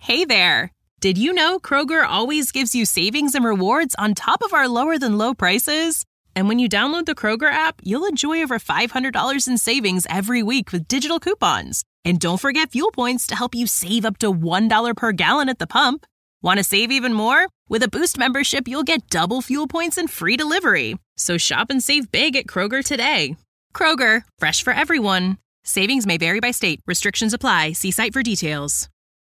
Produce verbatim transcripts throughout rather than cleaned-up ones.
Hey there! Did you know Kroger always gives you savings and rewards on top of our lower-than-low prices? And when you download the Kroger app, you'll enjoy over five hundred dollars in savings every week with digital coupons. And don't forget fuel points to help you save up to one dollar per gallon at the pump. Want to save even more? With a Boost membership, you'll get double fuel points and free delivery. So shop and save big at Kroger today. Kroger, fresh for everyone. Savings may vary by state. Restrictions apply. See site for details.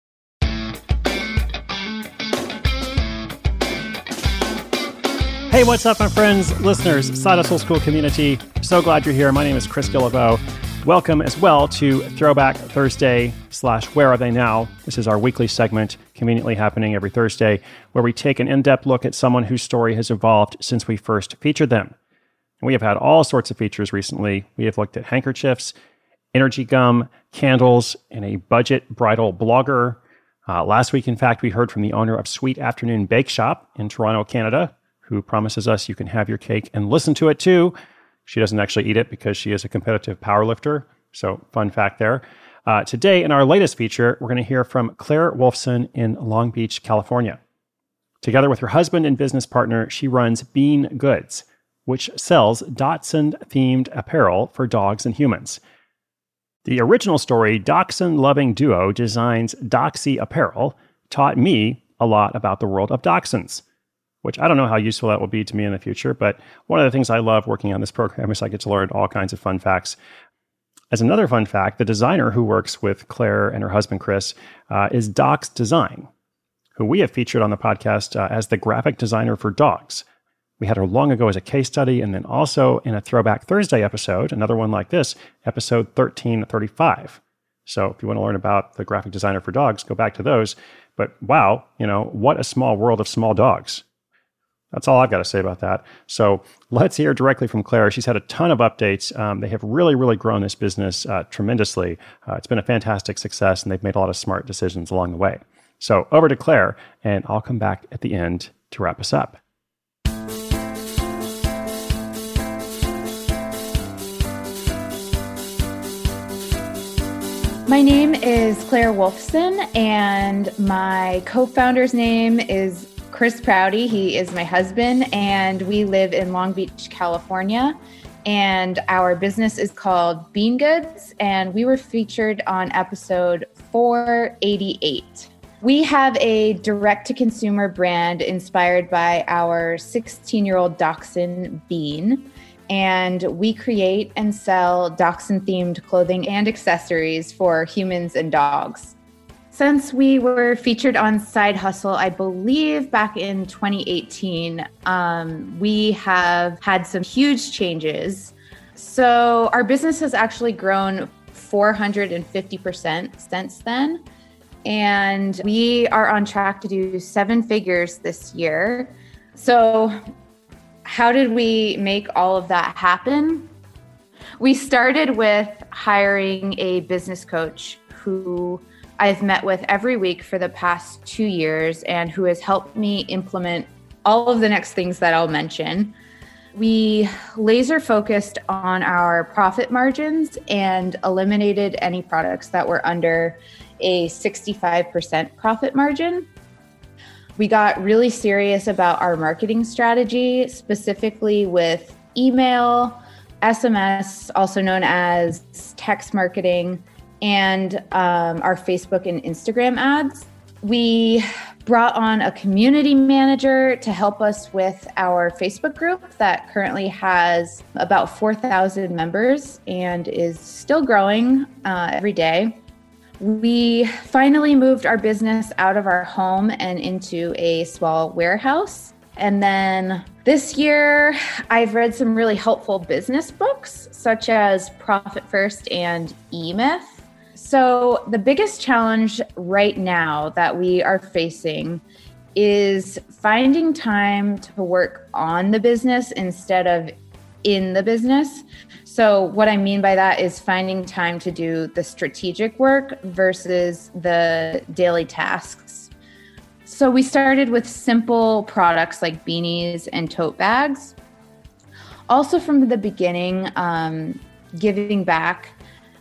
Hey, what's up, my friends, listeners, Side Hustle School community? So glad you're here. My name is Chris Guillebeau. Welcome as well to Throwback Thursday slash Where Are They Now? This is our weekly segment, conveniently happening every Thursday, where we take an in-depth look at someone whose story has evolved since we first featured them. And we have had all sorts of features recently. We have looked at handkerchiefs, energy gum, candles, and a budget bridal blogger. Uh, last week, in fact, we heard from the owner of Sweet Afternoon Bake Shop in Toronto, Canada, who promises us you can have your cake and listen to it too. She doesn't actually eat it because she is a competitive powerlifter. So fun fact there. Uh, today, in our latest feature, we're going to hear from Claire Wolfson in Long Beach, California. Together with her husband and business partner, she runs Bean Goods, which sells Dachshund-themed apparel for dogs and humans. The original story, Dachshund-loving duo designs Doxy apparel, taught me a lot about the world of dachshunds, which I don't know how useful that will be to me in the future, but one of the things I love working on this program is I get to learn all kinds of fun facts. As another fun fact, the designer who works with Claire and her husband, Chris, uh, is Docs Design, who we have featured on the podcast uh, as the graphic designer for dogs. We had her long ago as a case study, and then also in a Throwback Thursday episode, another one like this, episode thirteen thirty-five. So if you want to learn about the graphic designer for dogs, go back to those. But wow, you know, what a small world of small dogs. That's all I've got to say about that. So let's hear directly from Claire. She's had a ton of updates. Um, they have really, really grown this business uh, tremendously. Uh, it's been a fantastic success, and they've made a lot of smart decisions along the way. So over to Claire, and I'll come back at the end to wrap us up. My name is Claire Wolfson, and my co-founder's name is Chris Prouty. He is my husband, and we live in Long Beach, California. And our business is called Bean Goods, and we were featured on episode four eighty-eight. We have a direct-to-consumer brand inspired by our sixteen-year-old dachshund, Bean. And we create and sell dachshund-themed clothing and accessories for humans and dogs. Since we were featured on Side Hustle, I believe back in twenty eighteen, um, we have had some huge changes. So our business has actually grown four hundred fifty percent since then. And we are on track to do seven figures this year. So how did we make all of that happen? We started with hiring a business coach who I've met with every week for the past two years and who has helped me implement all of the next things that I'll mention. We laser focused on our profit margins and eliminated any products that were under a sixty-five percent profit margin. We got really serious about our marketing strategy, specifically with email, S M S, also known as text marketing, and um, our Facebook and Instagram ads. We brought on a community manager to help us with our Facebook group that currently has about four thousand members and is still growing uh, every day. We finally moved our business out of our home and into a small warehouse. And then this year, I've read some really helpful business books, such as Profit First and E-Myth. So the biggest challenge right now that we are facing is finding time to work on the business instead of in the business. So what I mean by that is finding time to do the strategic work versus the daily tasks. So we started with simple products like beanies and tote bags. Also from the beginning, um, giving back.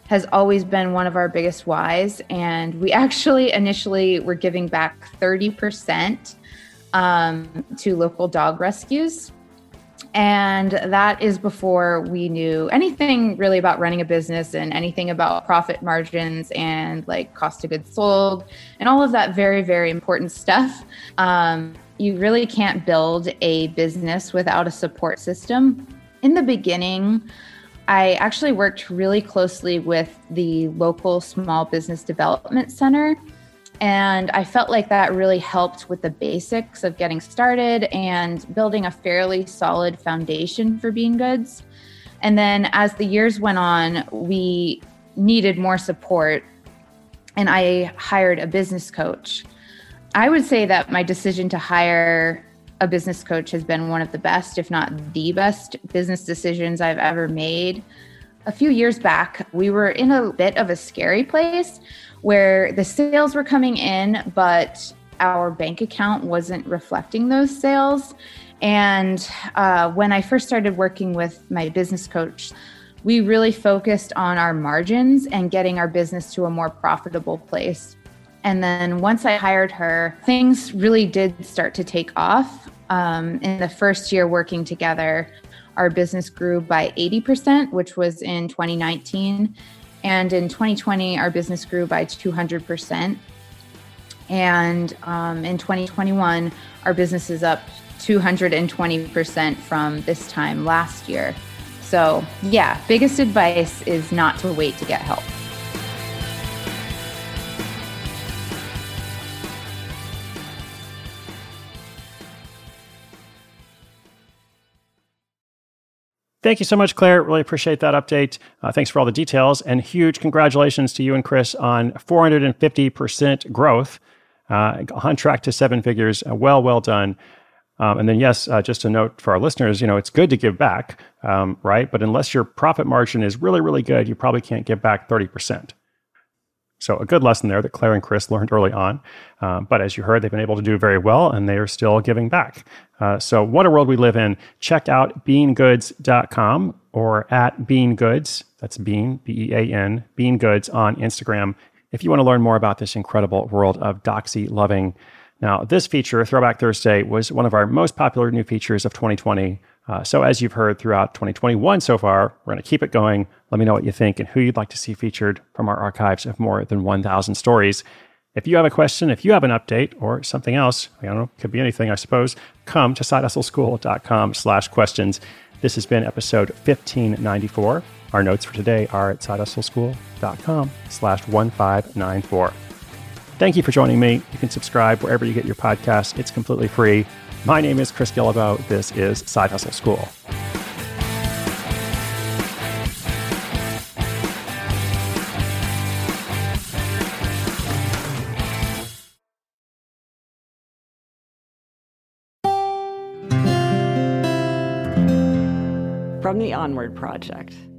has always been one of our biggest whys. And we actually initially were giving back thirty percent um, to local dog rescues. And that is before we knew anything really about running a business and anything about profit margins and like cost of goods sold and all of that very, very important stuff. Um, you really can't build a business without a support system. In the beginning, I actually worked really closely with the local small business development center. And I felt like that really helped with the basics of getting started and building a fairly solid foundation for Bean Goods. And then as the years went on, we needed more support, and I hired a business coach. I would say that my decision to hire a business coach has been one of the best, if not the best, business decisions I've ever made. A few years back, we were in a bit of a scary place where the sales were coming in, but our bank account wasn't reflecting those sales. And uh, when I first started working with my business coach, we really focused on our margins and getting our business to a more profitable place. And then once I hired her, things really did start to take off. Um, in the first year working together, our business grew by eighty percent, which was in twenty nineteen. And in twenty twenty, our business grew by two hundred percent. And um, in twenty twenty-one, our business is up two hundred twenty percent from this time last year. So yeah, biggest advice is not to wait to get help. Thank you so much, Claire. Really appreciate that update. Uh, thanks for all the details, and huge congratulations to you and Chris on four hundred fifty percent growth, uh, on track to seven figures. Uh, well, well done. Um, and then, yes, uh, just a note for our listeners, you know, it's good to give back, um, right? But unless your profit margin is really, really good, you probably can't give back thirty percent. So a good lesson there that Claire and Chris learned early on. Uh, but as you heard, they've been able to do very well, and they are still giving back. Uh, so what a world we live in. Check out bean goods dot com or at Bean Goods. That's Bean, B E A N, Bean Goods on Instagram if you want to learn more about this incredible world of doxy loving. Now, this feature, Throwback Thursday, was one of our most popular new features of twenty twenty. Uh, so as you've heard throughout twenty twenty-one so far, we're going to keep it going. Let me know what you think and who you'd like to see featured from our archives of more than one thousand stories. If you have a question, if you have an update or something else, I don't know, could be anything, I suppose, come to sidehustleschool.com slash questions. This has been episode fifteen ninety-four. Our notes for today are at sidehustleschool.com slash one five nine four. Thank you for joining me. You can subscribe wherever you get your podcasts. It's completely free. My name is Chris Guillebeau. This is Side Hustle School. From the Onward Project.